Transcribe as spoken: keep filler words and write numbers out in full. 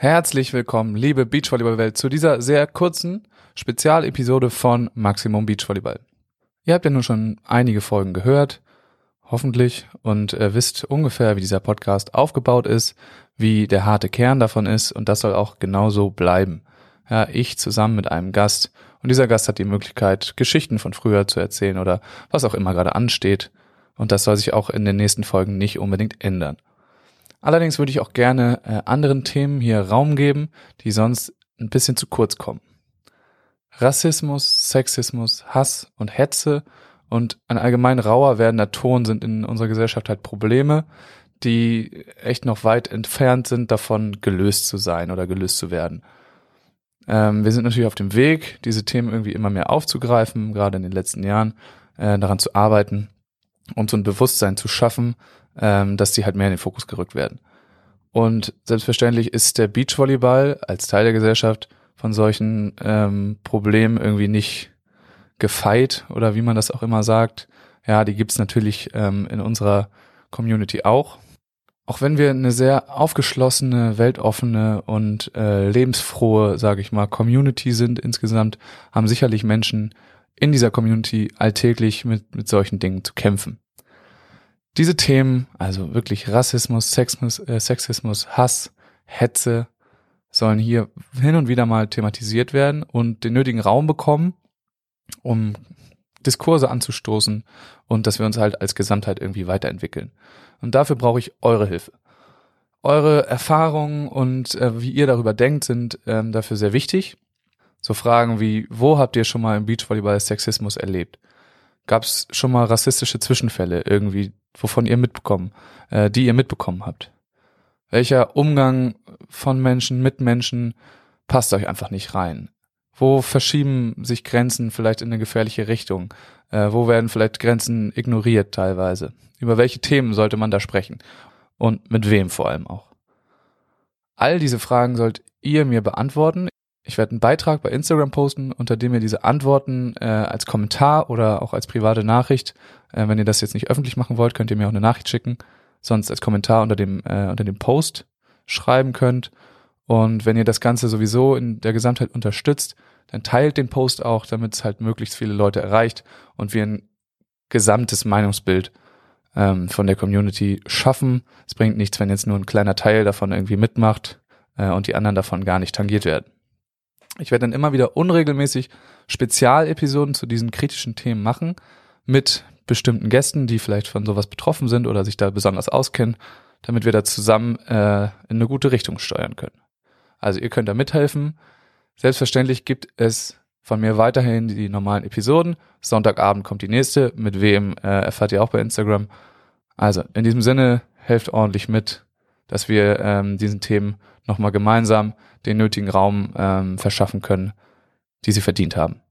Herzlich willkommen, liebe Beachvolleyball-Welt, zu dieser sehr kurzen Spezialepisode von Maximum Beachvolleyball. Ihr habt ja nun schon einige Folgen gehört, hoffentlich, und äh, wisst ungefähr, wie dieser Podcast aufgebaut ist, wie der harte Kern davon ist, und das soll auch genauso bleiben. Ja, ich zusammen mit einem Gast, und dieser Gast hat die Möglichkeit, Geschichten von früher zu erzählen oder was auch immer gerade ansteht, und das soll sich auch in den nächsten Folgen nicht unbedingt ändern. Allerdings würde ich auch gerne äh, anderen Themen hier Raum geben, die sonst ein bisschen zu kurz kommen. Rassismus, Sexismus, Hass und Hetze und ein allgemein rauer werdender Ton sind in unserer Gesellschaft halt Probleme, die echt noch weit entfernt sind, davon gelöst zu sein oder gelöst zu werden. Ähm, wir sind natürlich auf dem Weg, diese Themen irgendwie immer mehr aufzugreifen, gerade in den letzten Jahren, äh, daran zu arbeiten und so ein Bewusstsein zu schaffen, ähm, dass die halt mehr in den Fokus gerückt werden. Und selbstverständlich ist der Beachvolleyball als Teil der Gesellschaft von solchen ähm, Problemen irgendwie nicht gefeit oder wie man das auch immer sagt. Ja, die gibt's natürlich ähm, in unserer Community auch. Auch wenn wir eine sehr aufgeschlossene, weltoffene und äh, lebensfrohe, sage ich mal, Community sind insgesamt, haben sicherlich Menschen in dieser Community alltäglich mit, mit solchen Dingen zu kämpfen. Diese Themen, also wirklich Rassismus, Sexismus, äh, Sexismus, Hass, Hetze, sollen hier hin und wieder mal thematisiert werden und den nötigen Raum bekommen, um Diskurse anzustoßen und dass wir uns halt als Gesamtheit irgendwie weiterentwickeln. Und dafür brauche ich eure Hilfe. Eure Erfahrungen und äh, wie ihr darüber denkt, sind ähm, dafür sehr wichtig. So Fragen wie, wo habt ihr schon mal im Beachvolleyball Sexismus erlebt? Gab es schon mal rassistische Zwischenfälle irgendwie, wovon ihr mitbekommen, äh, die ihr mitbekommen habt? Welcher Umgang von Menschen mit Menschen passt euch einfach nicht rein? Wo verschieben sich Grenzen vielleicht in eine gefährliche Richtung? Äh, wo werden vielleicht Grenzen ignoriert teilweise? Über welche Themen sollte man da sprechen? Und mit wem vor allem auch? All diese Fragen sollt ihr mir beantworten. Ich werde einen Beitrag bei Instagram posten, unter dem ihr diese Antworten äh, als Kommentar oder auch als private Nachricht, äh, wenn ihr das jetzt nicht öffentlich machen wollt, könnt ihr mir auch eine Nachricht schicken, sonst als Kommentar unter dem äh, unter dem Post schreiben könnt. Und wenn ihr das Ganze sowieso in der Gesamtheit unterstützt, dann teilt den Post auch, damit es halt möglichst viele Leute erreicht und wir ein gesamtes Meinungsbild ähm, von der Community schaffen. Es bringt nichts, wenn jetzt nur ein kleiner Teil davon irgendwie mitmacht äh, und die anderen davon gar nicht tangiert werden. Ich werde dann immer wieder unregelmäßig Spezialepisoden zu diesen kritischen Themen machen mit bestimmten Gästen, die vielleicht von sowas betroffen sind oder sich da besonders auskennen, damit wir da zusammen äh, in eine gute Richtung steuern können. Also ihr könnt da mithelfen. Selbstverständlich gibt es von mir weiterhin die normalen Episoden. Sonntagabend kommt die nächste. Mit wem äh, erfahrt ihr auch bei Instagram. Also in diesem Sinne, helft ordentlich mit, dass wir ähm, diesen Themen nochmal gemeinsam den nötigen Raum ähm, verschaffen können, die sie verdient haben.